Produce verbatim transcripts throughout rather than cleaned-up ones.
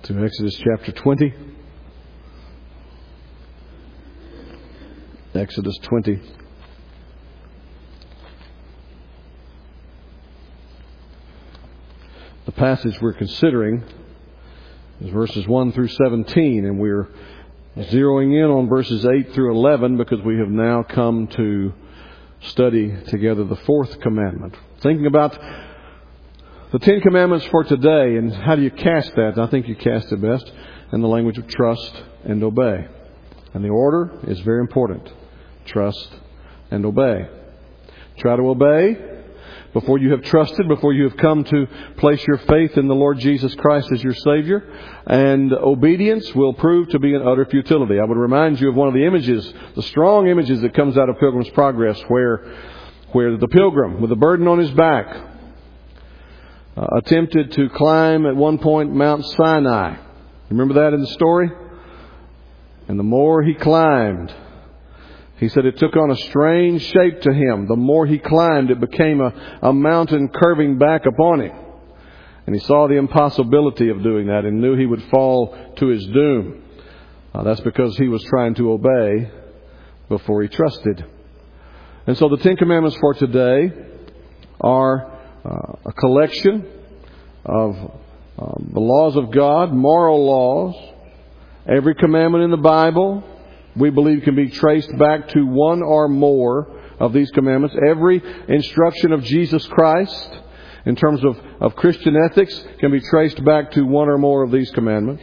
to Exodus chapter twenty. Exodus twenty. The passage we're considering is verses one through seventeen, and we're zeroing in on verses eight through eleven because we have now come to study together the fourth commandment. Thinking about the Ten Commandments for today, and how do you cast that? I think you cast it best in the language of trust and obey. And the order is very important. Trust and obey. Try to obey before you have trusted, before you have come to place your faith in the Lord Jesus Christ as your Savior. And obedience will prove to be an utter futility. I would remind you of one of the images, the strong images that comes out of Pilgrim's Progress, where, where the pilgrim with a burden on his back uh, attempted to climb at one point Mount Sinai. Remember that in the story? And the more he climbed, he said it took on a strange shape to him. The more he climbed, it became a, a mountain curving back upon him. And he saw the impossibility of doing that and knew he would fall to his doom. Uh, that's because he was trying to obey before he trusted. And so the Ten Commandments for today are uh, a collection of um, the laws of God, moral laws. Every commandment in the Bible, we believe, can be traced back to one or more of these commandments. Every instruction of Jesus Christ in terms of, of Christian ethics can be traced back to one or more of these commandments.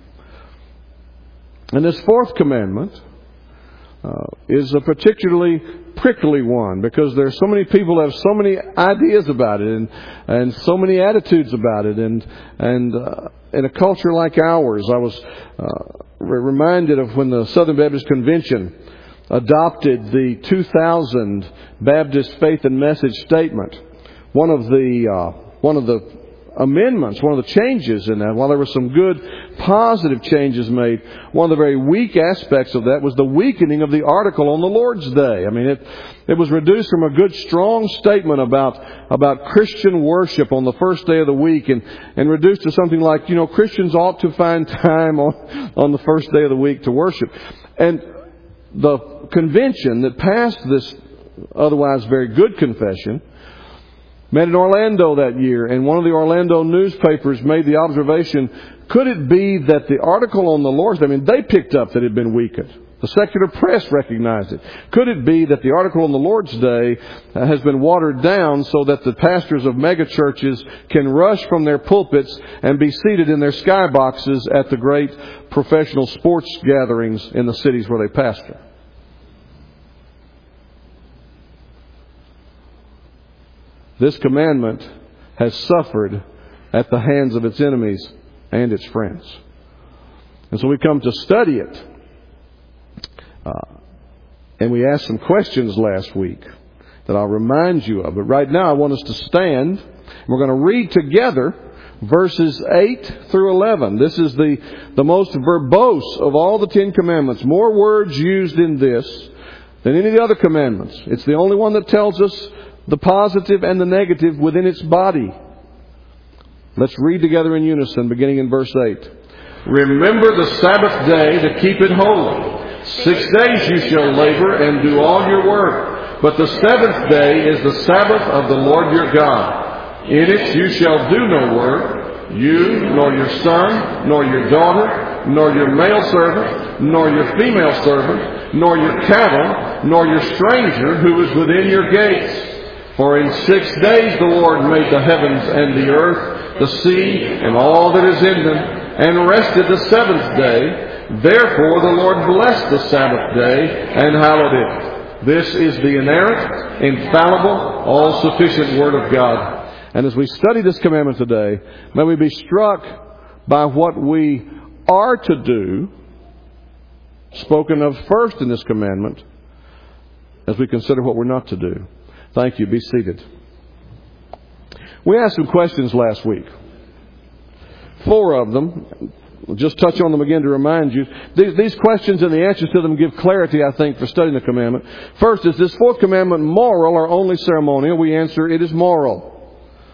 And this fourth commandment uh, is a particularly prickly one, because there's so many people who have so many ideas about it and and so many attitudes about it. And and uh, in a culture like ours, I was uh, reminded of when the Southern Baptist Convention adopted the two thousand Baptist Faith and Message Statement. One of the uh, one of the amendments, one of the changes in that, while there were some good positive changes made, one of the very weak aspects of that was the weakening of the article on the Lord's Day. I mean, it it was reduced from a good, strong statement about about Christian worship on the first day of the week, and, and reduced to something like, you know, Christians ought to find time on, on the first day of the week to worship. And the convention that passed this otherwise very good confession met in Orlando that year, and one of the Orlando newspapers made the observation, could it be that the article on the Lord's Day, I mean, they picked up that it had been weakened. The secular press recognized it. Could it be that the article on the Lord's Day has been watered down so that the pastors of megachurches can rush from their pulpits and be seated in their skyboxes at the great professional sports gatherings in the cities where they pastor? This commandment has suffered at the hands of its enemies and its friends. And so we come to study it. Uh, and we asked some questions last week that I'll remind you of. But right now I want us to stand. We're going to read together verses eight through eleven. This is the, the most verbose of all the Ten Commandments. More words used in this than any of the other commandments. It's the only one that tells us the positive and the negative within its body. Let's read together in unison, beginning in verse eight. Remember the Sabbath day to keep it holy. Six days you shall labor and do all your work. But the seventh day is the Sabbath of the Lord your God. In it you shall do no work, you, nor your son, nor your daughter, nor your male servant, nor your female servant, nor your cattle, nor your stranger who is within your gates. For in six days the Lord made the heavens and the earth, the sea, and all that is in them, and rested the seventh day. Therefore the Lord blessed the Sabbath day and hallowed it. This is the inerrant, infallible, all-sufficient Word of God. And as we study this commandment today, may we be struck by what we are to do, spoken of first in this commandment, as we consider what we're not to do. Thank you. Be seated. We asked some questions last week. Four of them. We'll just touch on them again to remind you. These, these questions and the answers to them give clarity, I think, for studying the commandment. First, is this fourth commandment moral or only ceremonial? We answer, it is moral.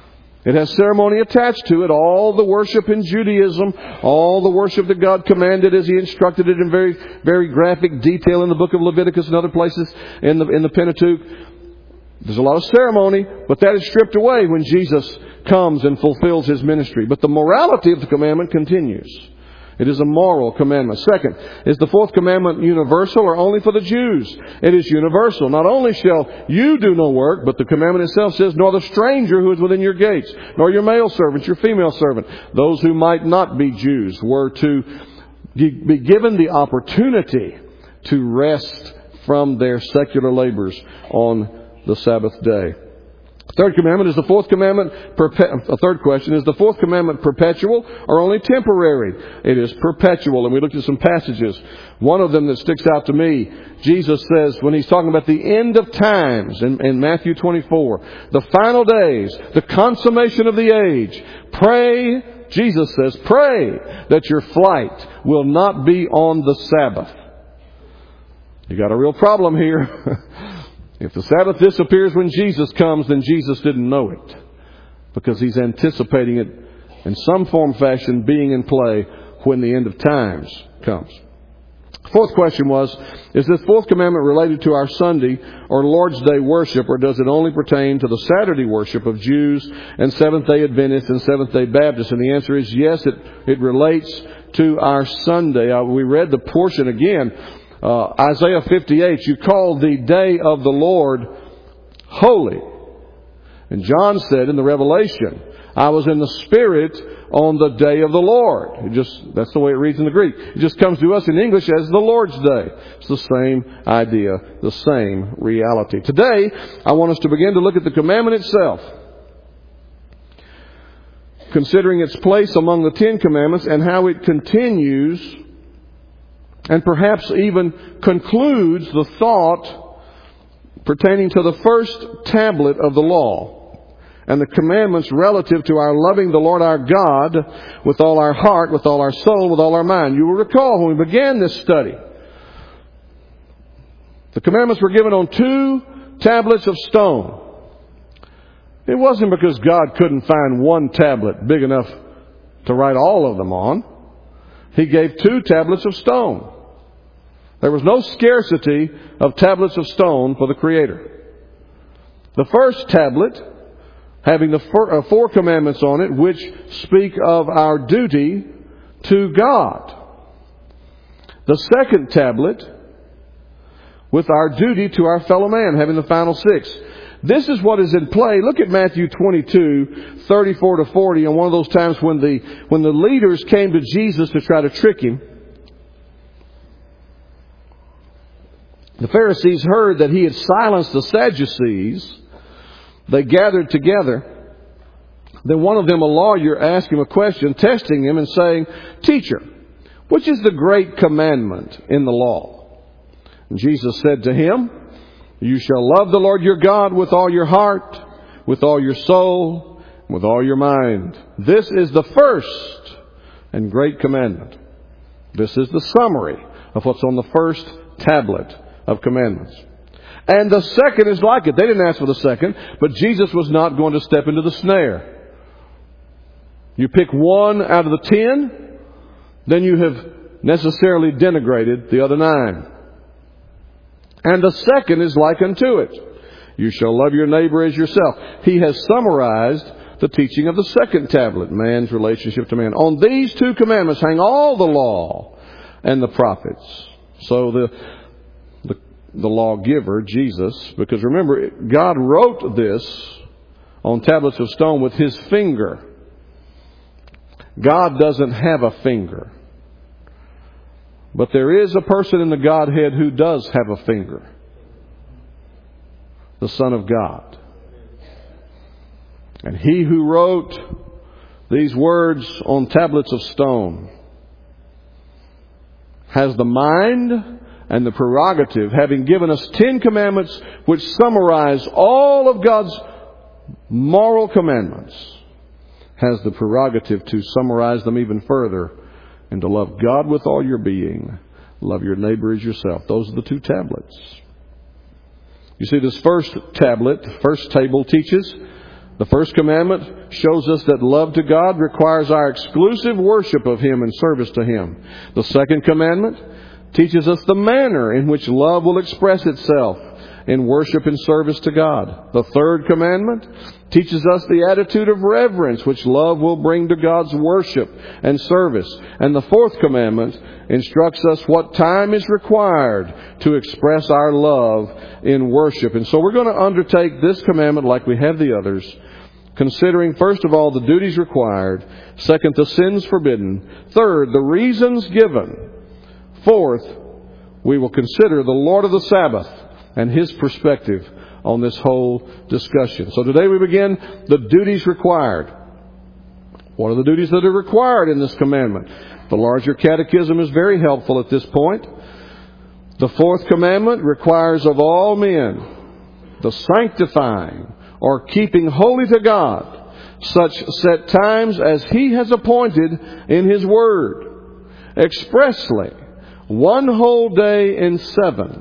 It has ceremony attached to it, all the worship in Judaism, all the worship that God commanded as He instructed it in very, very graphic detail in the book of Leviticus and other places in the, in the Pentateuch. There's a lot of ceremony, but that is stripped away when Jesus comes and fulfills His ministry. But the morality of the commandment continues. It is a moral commandment. Second, is the fourth commandment universal or only for the Jews? It is universal. Not only shall you do no work, but the commandment itself says, nor the stranger who is within your gates, nor your male servant, your female servant. Those who might not be Jews were to be given the opportunity to rest from their secular labors on the Sabbath day. Third commandment, is the fourth commandment, perpe- a third question, is the fourth commandment perpetual or only temporary? It is perpetual. And we looked at some passages. One of them that sticks out to me, Jesus says when He's talking about the end of times in, in Matthew twenty-four, the final days, the consummation of the age, pray, Jesus says, pray that your flight will not be on the Sabbath. You got a real problem here. If the Sabbath disappears when Jesus comes, then Jesus didn't know it, because He's anticipating it in some form or fashion being in play when the end of times comes. Fourth question was, is this fourth commandment related to our Sunday or Lord's Day worship, or does it only pertain to the Saturday worship of Jews and Seventh-day Adventists and Seventh-day Baptists? And the answer is yes, it, it relates to our Sunday. Uh, we read the portion again. Uh, Isaiah fifty-eight, you call the day of the Lord holy. And John said in the Revelation, I was in the Spirit on the day of the Lord. It just, that's the way it reads in the Greek. It just comes to us in English as the Lord's Day. It's the same idea, the same reality. Today, I want us to begin to look at the commandment itself, considering its place among the Ten Commandments and how it continues and perhaps even concludes the thought pertaining to the first tablet of the law and the commandments relative to our loving the Lord our God with all our heart, with all our soul, with all our mind. You will recall when we began this study, the commandments were given on two tablets of stone. It wasn't because God couldn't find one tablet big enough to write all of them on. He gave two tablets of stone. There was no scarcity of tablets of stone for the Creator. The first tablet, having the four, uh, four commandments on it, which speak of our duty to God. The second tablet, with our duty to our fellow man, having the final six. This is what is in play. Look at Matthew twenty-two, thirty-four to forty, and one of those times when the, when the leaders came to Jesus to try to trick Him. The Pharisees heard that He had silenced the Sadducees. They gathered together. Then one of them, a lawyer, asked Him a question, testing Him and saying, Teacher, which is the great commandment in the law? And Jesus said to him, You shall love the Lord your God with all your heart, with all your soul, with all your mind. This is the first and great commandment. This is the summary of what's on the first tablet of commandments. And the second is like it. They didn't ask for the second, but Jesus was not going to step into the snare. You pick one out of the ten, then you have necessarily denigrated the other nine. And the second is like unto it. You shall love your neighbor as yourself. He has summarized the teaching of the second tablet, man's relationship to man. On these two commandments hang all the law and the prophets. So the the, the lawgiver, Jesus, because remember, God wrote this on tablets of stone with His finger. God doesn't have a finger. But there is a person in the Godhead who does have a finger. The Son of God. And He who wrote these words on tablets of stone has the mind and the prerogative, having given us Ten Commandments which summarize all of God's moral commandments, has the prerogative to summarize them even further and to love God with all your being. Love your neighbor as yourself. Those are the two tablets. You see, this first tablet, first table teaches The first commandment shows us that love to God requires our exclusive worship of Him and service to Him. The second commandment teaches us the manner in which love will express itself in worship and service to God. The third commandment teaches us the attitude of reverence which love will bring to God's worship and service. And the fourth commandment instructs us what time is required to express our love in worship. And so we're going to undertake this commandment like we have the others, considering, first of all, the duties required. Second, the sins forbidden. Third, the reasons given. Fourth, we will consider the Lord of the Sabbath and His perspective on this whole discussion. So today we begin the duties required. What are the duties that are required in this commandment? The larger catechism is very helpful at this point. The fourth commandment requires of all men the sanctifying or keeping holy to God such set times as He has appointed in His Word, expressly one whole day in seven,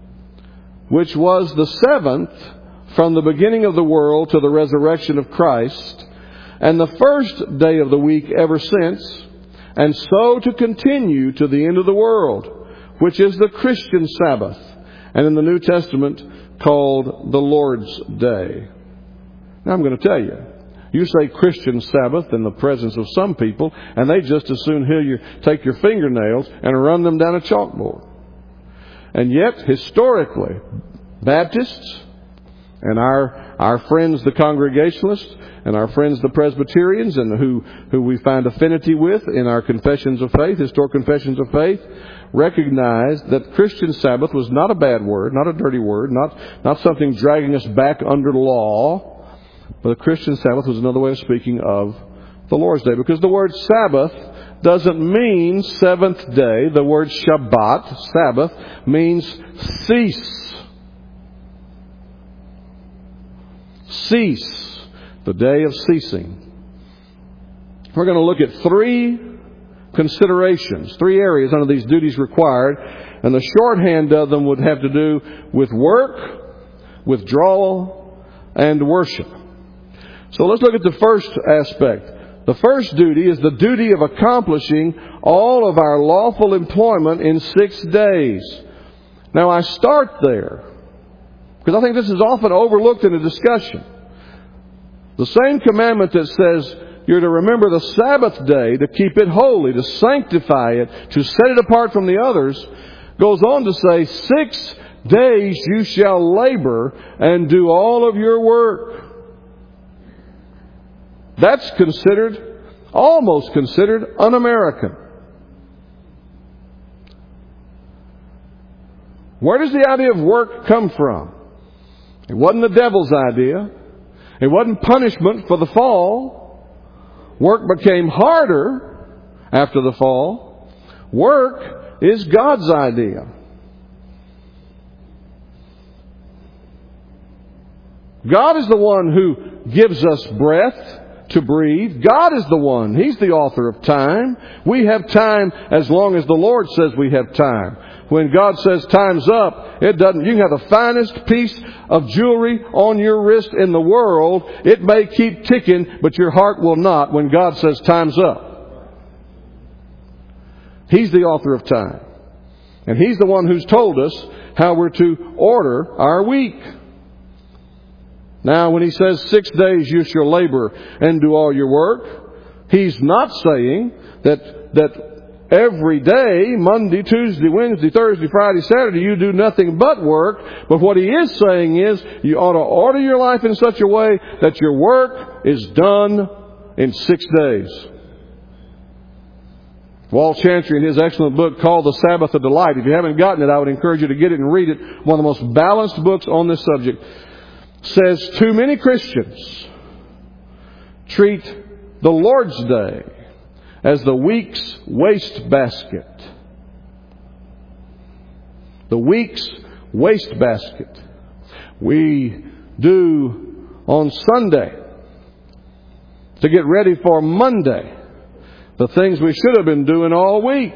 which was the seventh from the beginning of the world to the resurrection of Christ, and the first day of the week ever since, and so to continue to the end of the world, which is the Christian Sabbath, and in the New Testament called the Lord's Day. Now I'm going to tell you, you say Christian Sabbath in the presence of some people, and they just as soon hear you take your fingernails and run them down a chalkboard. And yet, historically, Baptists and our our friends the Congregationalists and our friends the Presbyterians, and who, who we find affinity with in our confessions of faith, historic confessions of faith, recognize that Christian Sabbath was not a bad word, not a dirty word, not, not something dragging us back under law. But the Christian Sabbath was another way of speaking of the Lord's Day. Because the word Sabbath doesn't mean seventh day. The word Shabbat, Sabbath, means cease. Cease. The day of ceasing. We're going to look at three considerations, three areas under these duties required. And the shorthand of them would have to do with work, withdrawal, and worship. So let's look at the first aspect. The first duty is the duty of accomplishing all of our lawful employment in six days. Now I start there because I think this is often overlooked in a discussion. The same commandment that says you're to remember the Sabbath day, to keep it holy, to sanctify it, to set it apart from the others, goes on to say, six days you shall labor and do all of your work. That's considered, almost considered, un-American. Where does the idea of work come from? It wasn't the devil's idea. It wasn't punishment for the fall. Work became harder after the fall. Work is God's idea. God is the one who gives us breath to breathe. God is the one. He's the author of time. We have time as long as the Lord says we have time. When God says time's up, it doesn't. You can have the finest piece of jewelry on your wrist in the world. It may keep ticking, but your heart will not when God says time's up. He's the author of time. And He's the one who's told us how we're to order our week. Now, when He says six days you shall labor and do all your work, He's not saying that that every day, Monday, Tuesday, Wednesday, Thursday, Friday, Saturday, you do nothing but work. But what He is saying is you ought to order your life in such a way that your work is done in six days. Walt Chantry, in his excellent book called The Sabbath of Delight, if you haven't gotten it, I would encourage you to get it and read it. One of the most balanced books on this subject. Says too many Christians treat the Lord's Day as the week's wastebasket. The week's wastebasket. We do on Sunday to get ready for Monday the things we should have been doing all week.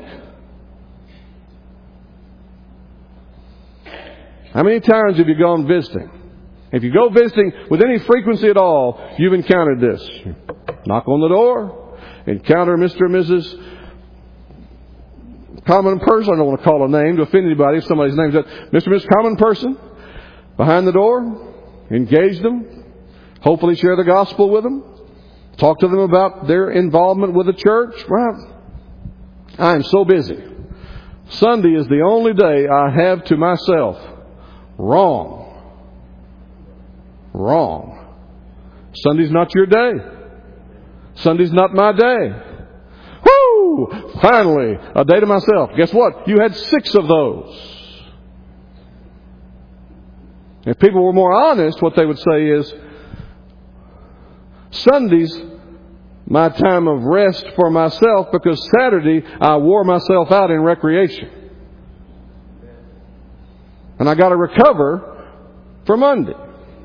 How many times have you gone visiting If you go visiting with any frequency at all, you've encountered this. Knock on the door, encounter Mister and Missus Common Person. I don't want to call a name to offend anybody if somebody's name is that. Mister and Missus Common Person. Behind the door, engage them. Hopefully share the gospel with them. Talk to them about their involvement with the church. Well, I am so busy. Sunday is the only day I have to myself. Wrong. Wrong. Sunday's not your day. Sunday's not my day. Woo! Finally, a day to myself. Guess what? You had six of those. If people were more honest, what they would say is, Sunday's my time of rest for myself because Saturday I wore myself out in recreation. And I got to recover for Monday.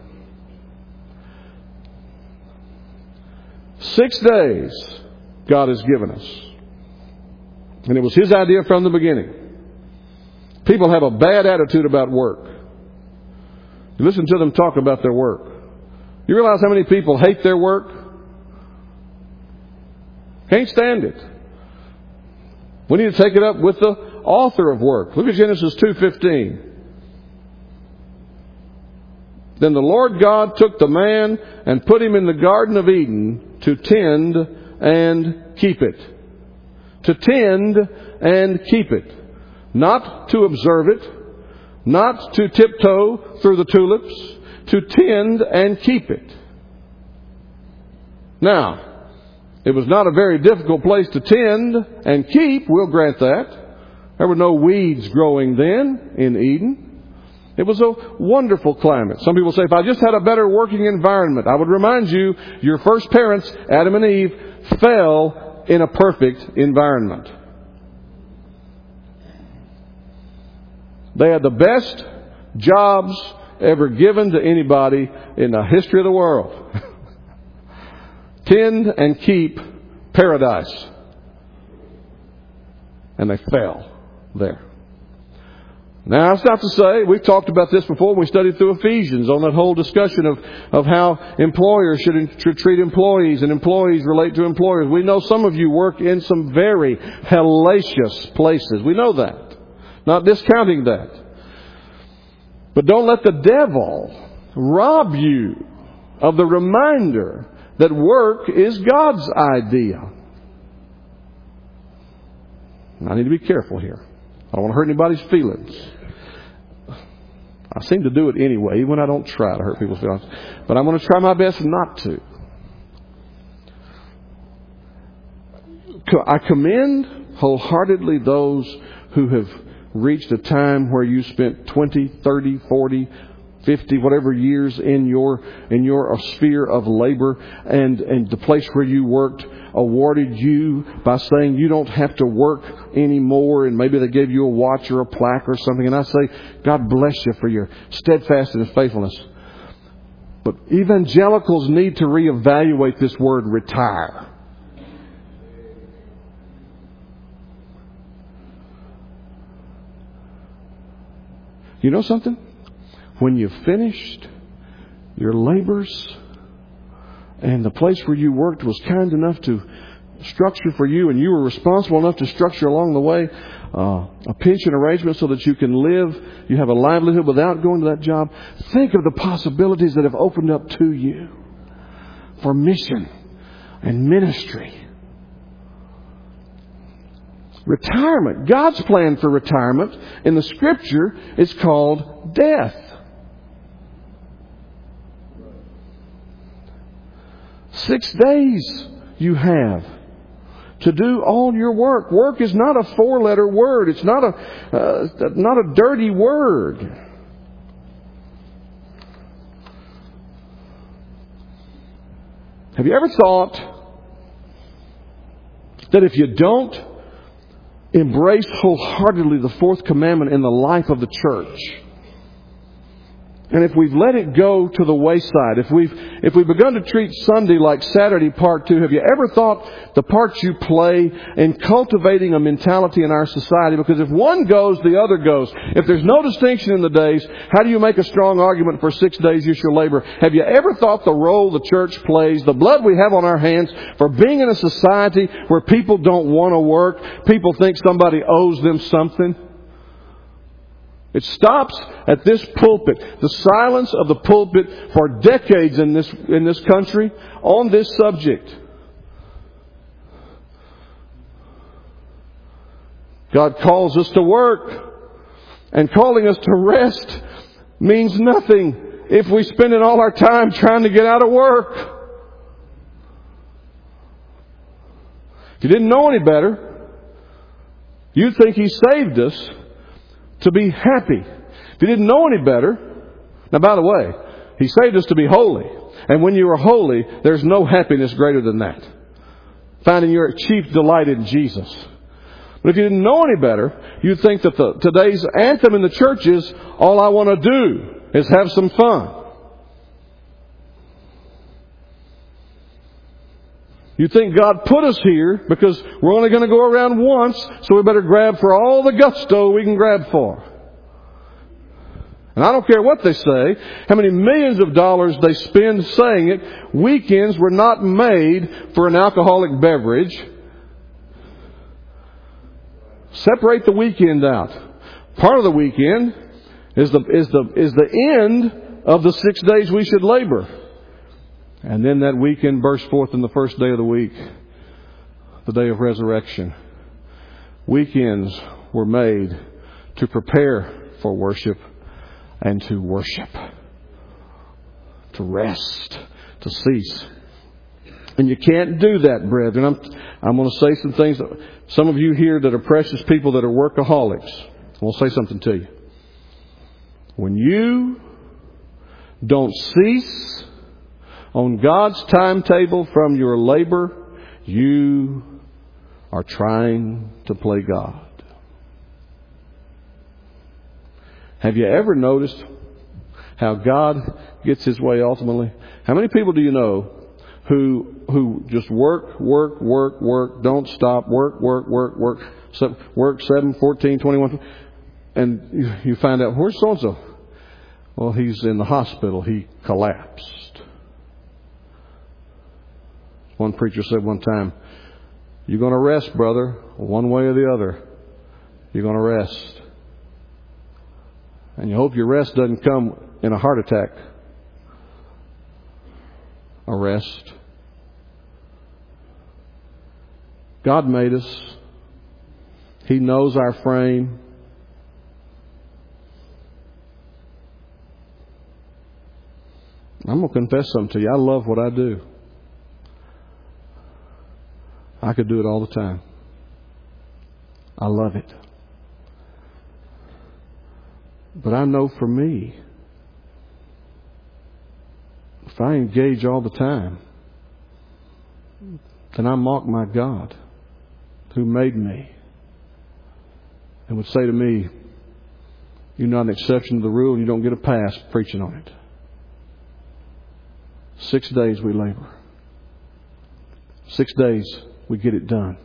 Six days God has given us. And it was His idea from the beginning. People have a bad attitude about work. You listen to them talk about their work. You realize how many people hate their work? Can't stand it. We need to take it up with the author of work. Look at Genesis two fifteen. Then the Lord God took the man and put him in the Garden of Eden to tend and keep it. To tend and keep it. Not to observe it. Not to tiptoe through the tulips. To tend and keep it. Now, it was not a very difficult place to tend and keep. We'll grant that. There were no weeds growing then in Eden. It was a wonderful climate. Some people say, if I just had a better working environment. I would remind you, your first parents, Adam and Eve, fell in a perfect environment. They had the best jobs ever given to anybody in the history of the world. Tend and keep paradise. And they fell there. Now, that's not to say, we've talked about this before when we studied through Ephesians on that whole discussion of, of how employers should, should treat employees and employees relate to employers. We know some of you work in some very hellacious places. We know that. Not discounting that. But don't let the devil rob you of the reminder that work is God's idea. I need to be careful here. I don't want to hurt anybody's feelings. I seem to do it anyway, even when I don't try to hurt people's feelings. But I'm going to try my best not to. I commend wholeheartedly those who have reached a time where you spent twenty, thirty, forty, fifty, whatever years in your in your sphere of labor, and, and the place where you worked awarded you by saying you don't have to work anymore, and maybe they gave you a watch or a plaque or something. And I say, God bless you for your steadfastness and faithfulness. But evangelicals need to reevaluate this word retire. You know something? When you've finished your labors and the place where you worked was kind enough to structure for you, and you were responsible enough to structure along the way uh, a pension arrangement so that you can live, you have a livelihood without going to that job. Think of the possibilities that have opened up to you for mission and ministry. Retirement. God's plan for retirement in the Scripture is called death. Six days you have to do all your work. Work is not a four-letter word. It's not a uh, not a dirty word. Have you ever thought that if you don't embrace wholeheartedly the fourth commandment in the life of the church, And if we've let it go to the wayside, if we've if we've begun to treat Sunday like Saturday part two, have you ever thought the part you play in cultivating a mentality in our society? Because if one goes, the other goes. If there's no distinction in the days, how do you make a strong argument for six days you shall labor? Have you ever thought the role the church plays, the blood we have on our hands for being in a society where people don't want to work, people think somebody owes them something? It stops at this pulpit. The silence of the pulpit for decades in this in this country on this subject. God calls us to work, and calling us to rest means nothing if we spend all our time trying to get out of work. If you didn't know any better, you'd think He saved us to be happy. If you didn't know any better, now by the way, He saved us to be holy. And when you are holy, there's no happiness greater than that. Finding your chief delight in Jesus. But if you didn't know any better, you'd think that the, today's anthem in the church is, all I want to do is have some fun. You think God put us here because we're only going to go around once, so we better grab for all the gusto we can grab for. And I don't care what they say, how many millions of dollars they spend saying it, weekends were not made for an alcoholic beverage. Separate the weekend out. Part of the weekend is the, is the, is the end of the six days we should labor. And then that weekend bursts forth in the first day of the week, the day of resurrection. Weekends were made to prepare for worship and to worship, to rest, to cease. And you can't do that, brethren. I'm, I'm going to say some things. That, some of you here that are precious people that are workaholics, I will say something to you. When you don't cease on God's timetable from your labor, you are trying to play God. Have you ever noticed how God gets His way ultimately? How many people do you know who who just work, work, work, work, don't stop, work, work, work, work, work seven, fourteen, twenty-one, and you, you find out, where's so-and-so? Well, he's in the hospital. He collapsed. One preacher said one time, you're going to rest, brother, one way or the other. You're going to rest. And you hope your rest doesn't come in a heart attack. A rest. God made us. He knows our frame. I'm going to confess something to you. I love what I do. I could do it all the time. I love it. But I know for me, if I engage all the time, then I mock my God who made me and would say to me, you're not an exception to the rule, you don't get a pass preaching on it. Six days we labor. Six days we get it done.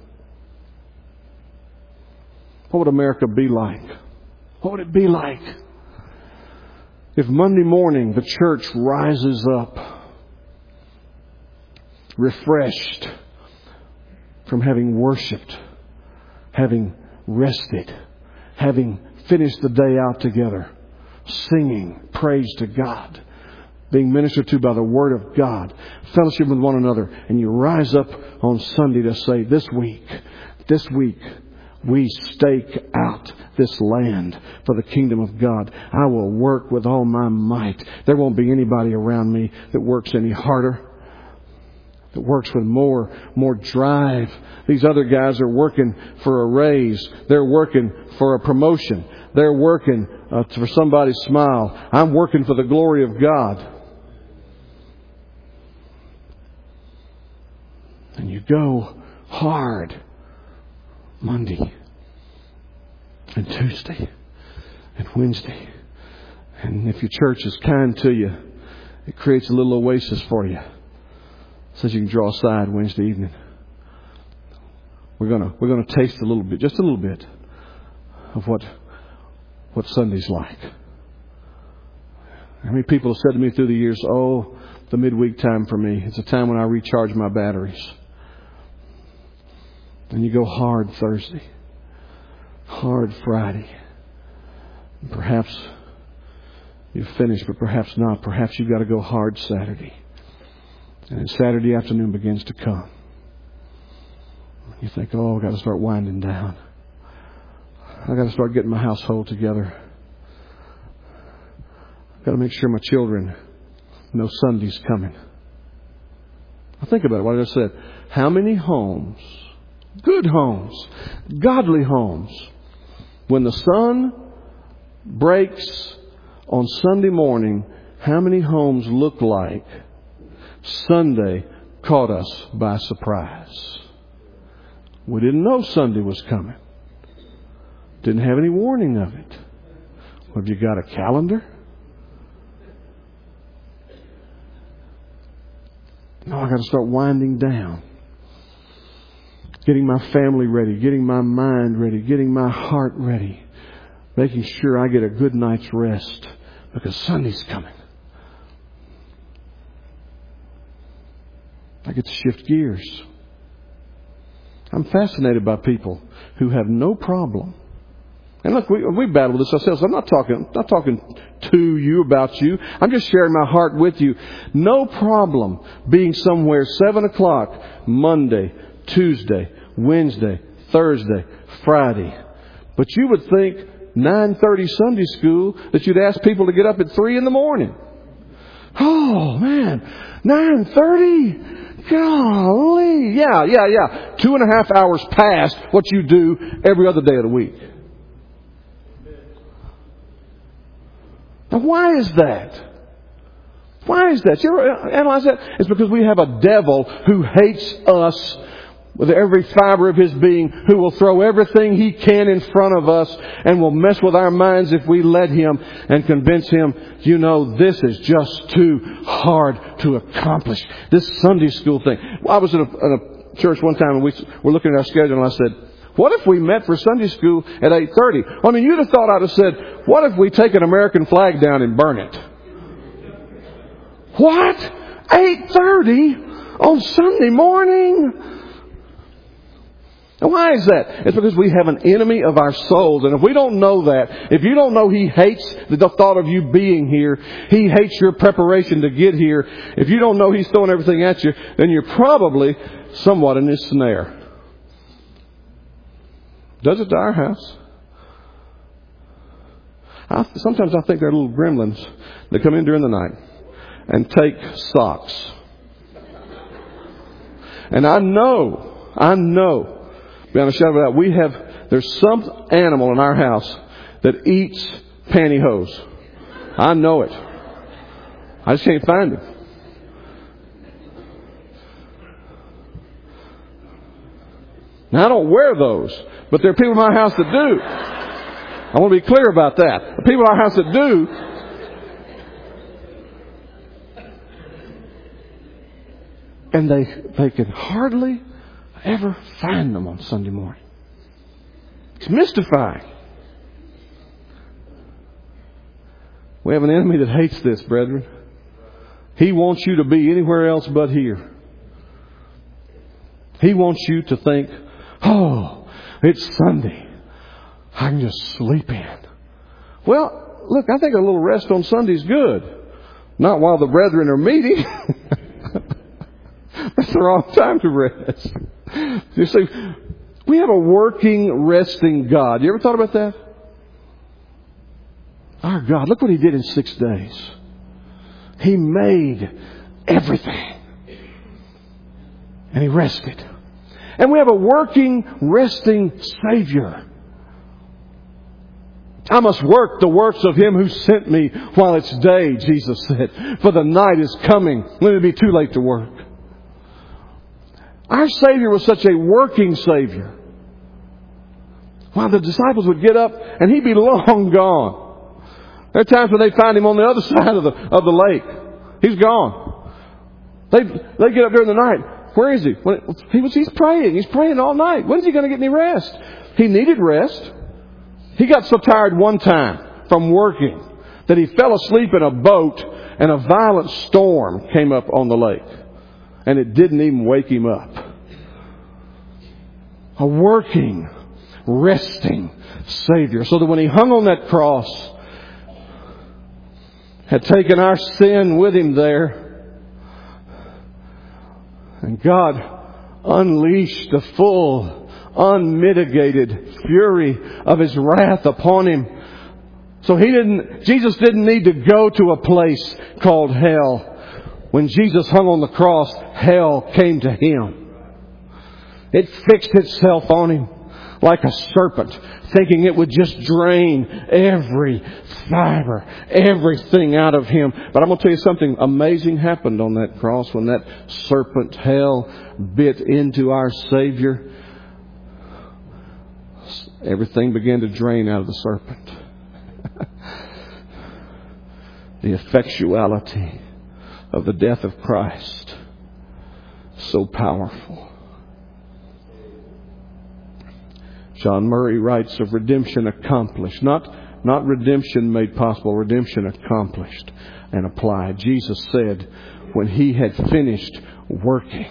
What would America be like? What would it be like if Monday morning the church rises up refreshed from having worshipped, having rested, having finished the day out together, singing praise to God, being ministered to by the Word of God, fellowship with one another, and you rise up on Sunday to say, this week, this week, we stake out this land for the kingdom of God. I will work with all my might. There won't be anybody around me that works any harder, that works with more, more drive. These other guys are working for a raise. They're working for a promotion. They're working uh, for somebody's smile. I'm working for the glory of God. And you go hard Monday and Tuesday and Wednesday And if your church is kind to you, it creates a little oasis for you. Says you can draw aside Wednesday evening. We're gonna we're gonna taste a little bit, just a little bit, of what what Sunday's like. How many people have said to me through the years, "Oh, the midweek time for me, it's a time when I recharge my batteries." And you go hard Thursday, hard Friday. Perhaps you've finished, but perhaps not. Perhaps you've got to go hard Saturday. And then Saturday afternoon begins to come. You think, oh, I've got to start winding down. I've got to start getting my household together. I've got to make sure my children know Sunday's coming. Now think about it, what I just said. How many homes, good homes, godly homes, when the sun breaks on Sunday morning, how many homes look like Sunday caught us by surprise? We didn't know Sunday was coming. Didn't have any warning of it. Have you got a calendar? No, I got to start winding down. Getting my family ready, getting my mind ready, getting my heart ready. Making sure I get a good night's rest because Sunday's coming. I get to shift gears. I'm fascinated by people who have no problem. And look, we, we battle this ourselves. I'm not talking, not talking to you about you. I'm just sharing my heart with you. No problem being somewhere seven o'clock Monday, Tuesday, Wednesday, Thursday, Friday. But you would think nine thirty Sunday school that you'd ask people to get up at three in the morning. Oh man, nine thirty? Golly. Yeah, yeah, yeah. Two and a half hours past what you do every other day of the week. Now why is that? Why is that? You ever analyze that? It's because we have a devil who hates us with every fiber of his being, who will throw everything he can in front of us and will mess with our minds if we let him, and convince him, you know, this is just too hard to accomplish. This Sunday school thing. Well, I was in a, in a church one time and we were looking at our schedule, and I said, what if we met for Sunday school at eight thirty? I mean, you'd have thought I'd have said, what if we take an American flag down and burn it? What? eight thirty on Sunday morning? And why is that? It's because we have an enemy of our souls. And if we don't know that, if you don't know he hates the thought of you being here, he hates your preparation to get here, if you don't know he's throwing everything at you, then you're probably somewhat in his snare. Does it to our house? I, sometimes I think they're little gremlins that come in during the night and take socks. And I know, I know, beyond a shadow of a doubt, we have, there's some animal in our house that eats pantyhose. I know it. I just can't find him. Now, I don't wear those, but there are people in my house that do. I want to be clear about that. The people in our house that do, and they they can hardly ever find them on Sunday morning. It's mystifying. We have an enemy that hates this, brethren. He wants you to be anywhere else but here. He wants you to think, oh, it's Sunday. I can just sleep in. Well, look, I think a little rest on Sunday is good. Not while the brethren are meeting. That's the wrong time to rest. You see, we have a working, resting God. You ever thought about that? Our God, look what He did in six days. He made everything. And He rested. And we have a working, resting Savior. I must work the works of Him who sent me while it's day, Jesus said. For the night is coming when it will be too late to work. Our Savior was such a working Savior. While the disciples would get up and He'd be long gone. There are times when they find him on the other side of the of the lake. He's gone. They they get up during the night. Where is he? When it, he was he's praying. He's praying all night. When's he going to get any rest? He needed rest. He got so tired one time from working that he fell asleep in a boat, and a violent storm came up on the lake, and it didn't even wake him up. A working, resting Savior, so that when he hung on that cross, had taken our sin with him there, and God unleashed the full, unmitigated fury of His wrath upon him. So he didn't, Jesus didn't need to go to a place called hell. When Jesus hung on the cross, hell came to Him. It fixed itself on Him like a serpent, thinking it would just drain every fiber, everything out of Him. But I'm going to tell you something amazing happened on that cross when that serpent, hell, bit into our Savior. Everything began to drain out of the serpent. The effectuality of the death of Christ, so powerful. John Murray writes of redemption accomplished. Not, not redemption made possible, redemption accomplished and applied. Jesus said when He had finished working,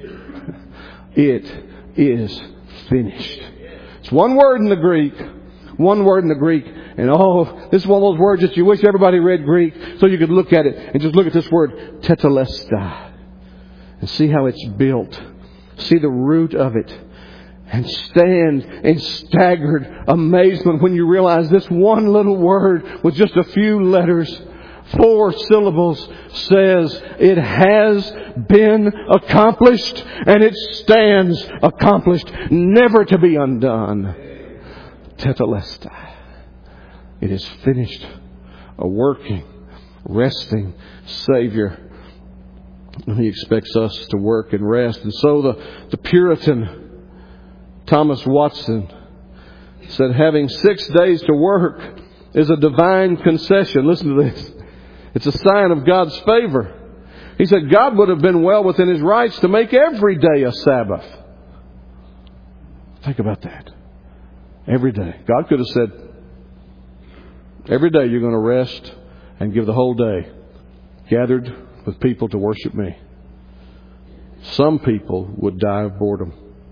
it is finished. It's one word in the Greek. One word in the Greek. And oh, this is one of those words that you wish everybody read Greek so you could look at it and just look at this word, tetelestai, and see how it's built. See the root of it. And stand in staggered amazement when you realize this one little word with just a few letters, four syllables, says it has been accomplished, and it stands accomplished, never to be undone. Tetelestai. It is finished. A working, resting Savior. And He expects us to work and rest. And so the, the Puritan Thomas Watson said, having six days to work is a divine concession. Listen to this. It's a sign of God's favor. He said God would have been well within His rights to make every day a Sabbath. Think about that. Every day. God could have said, every day you're going to rest and give the whole day gathered with people to worship me. Some people would die of boredom.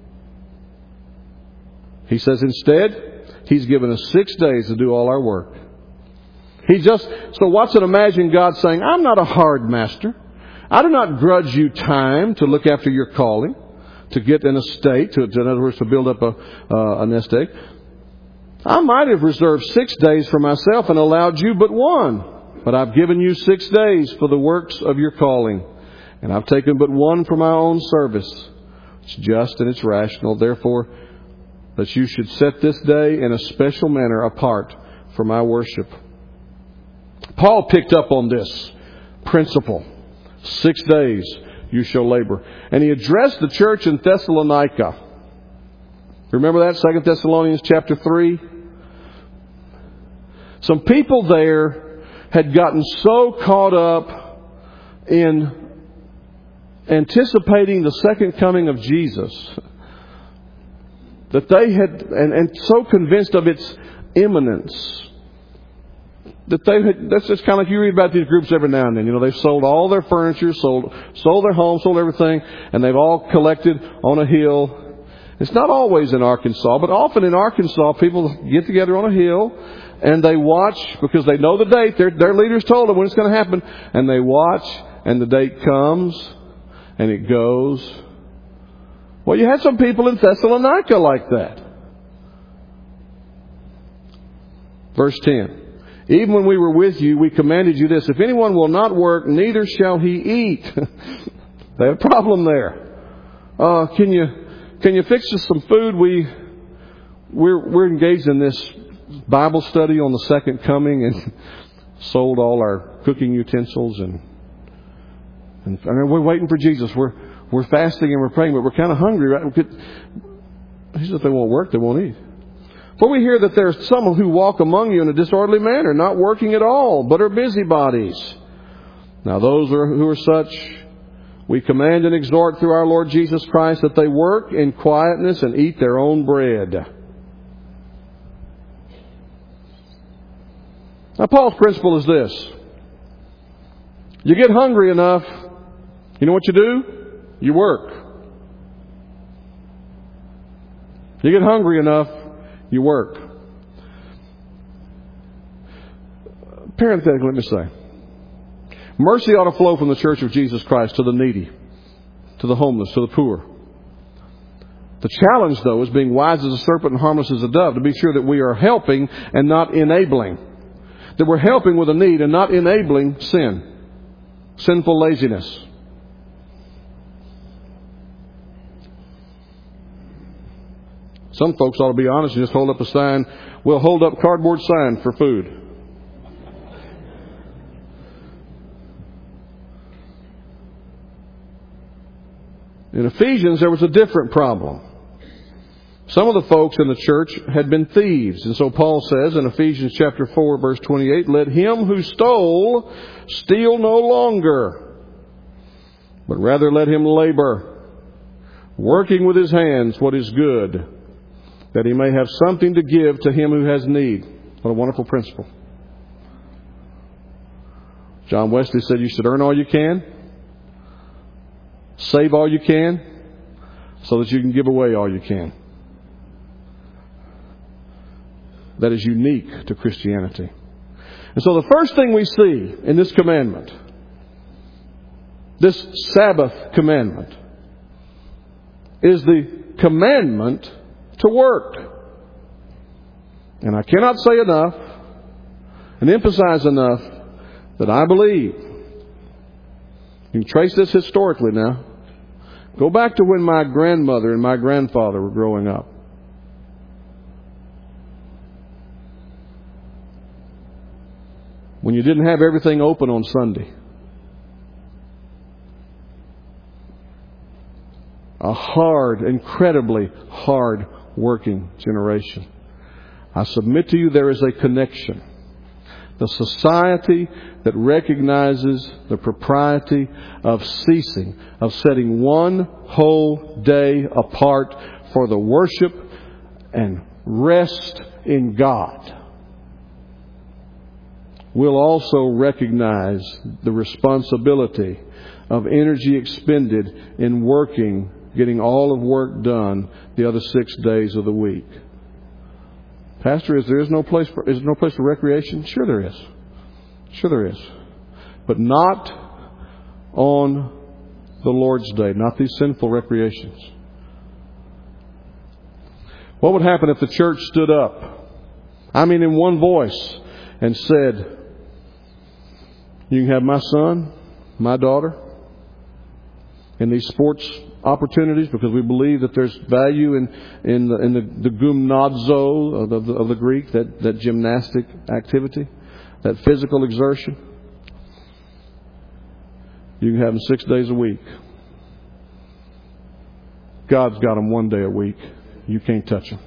He says instead, He's given us six days to do all our work. He just, so Watson imagined God saying, I'm not a hard master. I do not grudge you time to look after your calling, to get an estate, to, in other words, to build up a, uh, an estate. I might have reserved six days for myself and allowed you but one. But I've given you six days for the works of your calling. And I've taken but one for my own service. It's just and it's rational. Therefore, that you should set this day in a special manner apart for my worship. Paul picked up on this principle. Six days you shall labor. And he addressed the church in Thessalonica. Remember that? Second Thessalonians chapter three. Some people there had gotten so caught up in anticipating the second coming of Jesus that they had, and, and so convinced of its imminence, that they had, that's just kind of like you read about these groups every now and then. You know, they've sold all their furniture, sold, sold their homes, sold everything, and they've all collected on a hill. It's not always in Arkansas, but often in Arkansas, people get together on a hill and they watch, because they know the date. Their, their leaders told them when it's going to happen, and they watch, and the date comes, and it goes. Well, you had some people in Thessalonica like that. Verse ten. Even when we were with you, we commanded you this: if anyone will not work, neither shall he eat. They have a problem there. Uh, can you can you fix us some food? We we're we're engaged in this Bible study on the second coming, and sold all our cooking utensils, and and I mean, we're waiting for Jesus. We're we're fasting and we're praying, but we're kind of hungry, right? We could, he said, if they won't work, they won't eat. For we hear that there are some who walk among you in a disorderly manner, not working at all, but are busybodies. Now those who are such, we command and exhort through our Lord Jesus Christ that they work in quietness and eat their own bread. Now Paul's principle is this. You get hungry enough, you know what you do? You work. You get hungry enough, you work. Parenthetically, let me say, mercy ought to flow from the Church of Jesus Christ to the needy, to the homeless, to the poor. The challenge, though, is being wise as a serpent and harmless as a dove, to be sure that we are helping and not enabling. That we're helping with a need and not enabling sin, sinful laziness. Some folks ought to be honest and just hold up a sign. We'll hold up cardboard sign for food. In Ephesians, there was a different problem. Some of the folks in the church had been thieves. And so Paul says in Ephesians chapter four, verse twenty-eight, let him who stole steal no longer, but rather let him labor, working with his hands what is good, that he may have something to give to him who has need. What a wonderful principle. John Wesley said you should earn all you can, save all you can, so that you can give away all you can. That is unique to Christianity. And so the first thing we see in this commandment, this Sabbath commandment, is the commandment to work. And I cannot say enough and emphasize enough that I believe, you can trace this historically now, go back to when my grandmother and my grandfather were growing up. When you didn't have everything open on Sunday. A hard, incredibly hard working generation. I submit to you there is a connection. The society that recognizes the propriety of ceasing, of setting one whole day apart for the worship and rest in God, will also recognize the responsibility of energy expended in working, getting all of work done the other six days of the week. Pastor, is there is no place for is there no place for recreation? Sure there is. Sure there is. But not on the Lord's Day, not these sinful recreations. What would happen if the church stood up, I mean in one voice, and said, you can have my son, my daughter, in these sports opportunities, because we believe that there's value in in the, in the, the gymnazo of the, of the Greek, that, that gymnastic activity, that physical exertion. You can have them six days a week. God's got them one day a week. You can't touch them.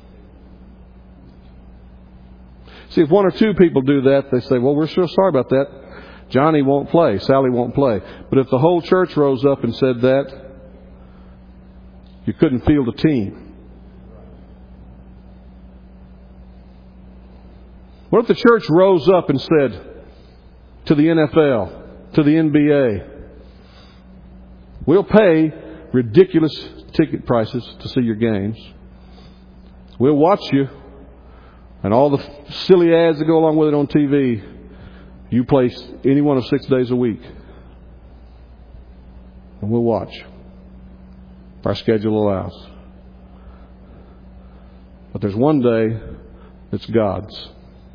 See, if one or two people do that, they say, well, we're sure sorry about that. Johnny won't play. Sally won't play. But if the whole church rose up and said that, you couldn't field a team. What if the church rose up and said to the N F L, to the N B A, we'll pay ridiculous ticket prices to see your games. We'll watch you. And all the silly ads that go along with it on T V, you play any one of six days a week. And we'll watch. If our schedule allows. But there's one day that's God's.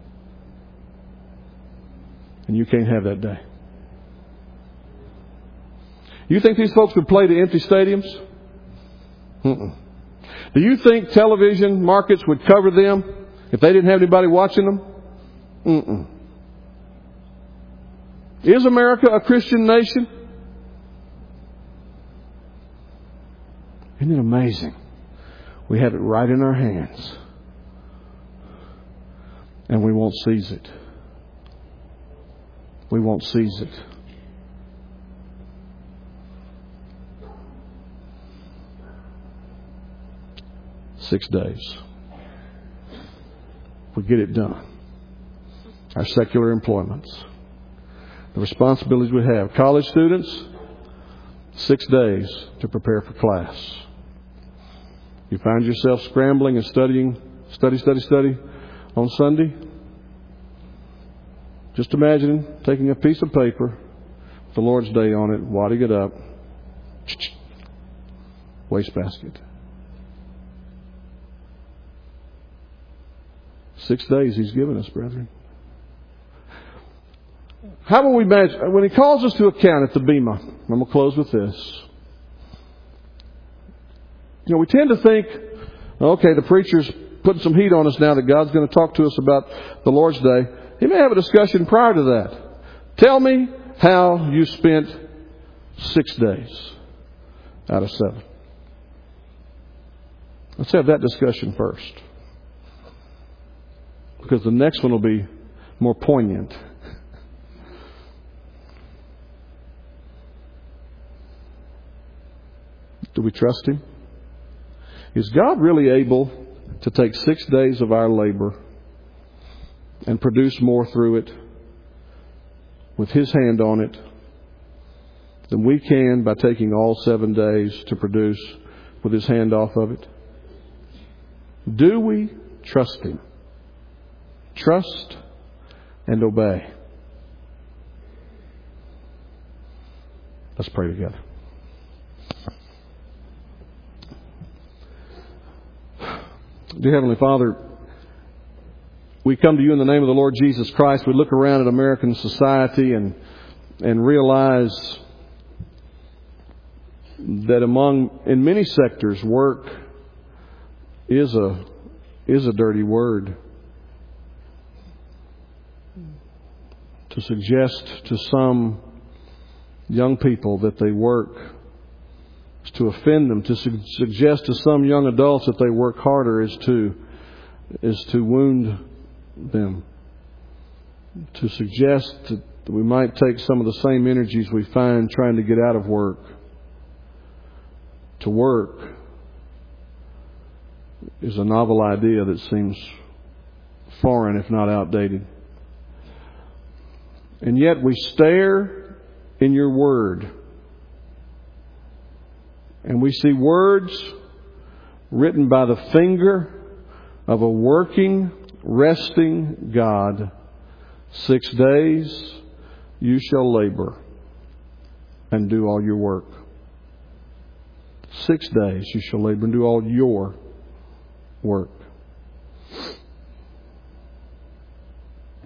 And you can't have that day. You think these folks would play to empty stadiums? Mm-mm. Do you think television markets would cover them if they didn't have anybody watching them? Mm-mm. Is America a Christian nation? Isn't it amazing? We have it right in our hands. And we won't seize it. We won't seize it. Six days. We get it done. Our secular employments. The responsibilities we have. College students, six days to prepare for class. You find yourself scrambling and studying, study, study, study on Sunday. Just imagine taking a piece of paper with the Lord's Day on it, wadding it up, wastebasket. Six days He's given us, brethren. How will we imagine, when He calls us to account at the Bema, I'm going to close with this. You know, we tend to think, okay, the preacher's putting some heat on us now that God's going to talk to us about the Lord's Day. He may have a discussion prior to that. Tell me how you spent six days out of seven. Let's have that discussion first. Because the next one will be more poignant. Do we trust Him? Is God really able to take six days of our labor and produce more through it with His hand on it than we can by taking all seven days to produce with His hand off of it? Do we trust Him? Trust and obey. Let's pray together. Dear Heavenly Father, we come to You in the name of the Lord Jesus Christ. We look around at American society and and realize that among, in many sectors, work is a is a dirty word. To suggest to some young people that they work is to offend them. To su- suggest to some young adults that they work harder is to is to wound them. To suggest that we might take some of the same energies we find trying to get out of work to work is a novel idea that seems foreign, if not outdated. And yet we stare in Your Word and we see words written by the finger of a working, resting God. Six days you shall labor and do all your work. Six days you shall labor and do all your work.